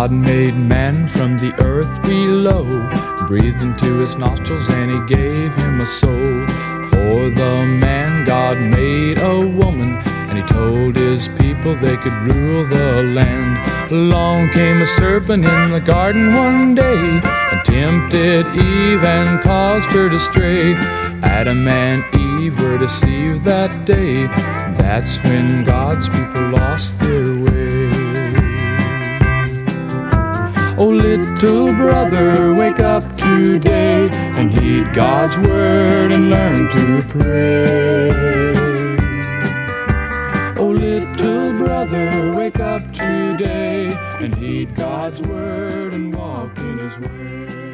God made man from the earth below, breathed into his nostrils and he gave him a soul. For the man God made a woman, and he told his people they could rule the land. Along came a serpent in the garden one day, and tempted Eve and caused her to stray. Adam and Eve were deceived that day. That's when God's people lost their way. Oh, little brother, wake up today and heed God's word and learn to pray. Oh, little brother, wake up today and heed God's word and walk in his way.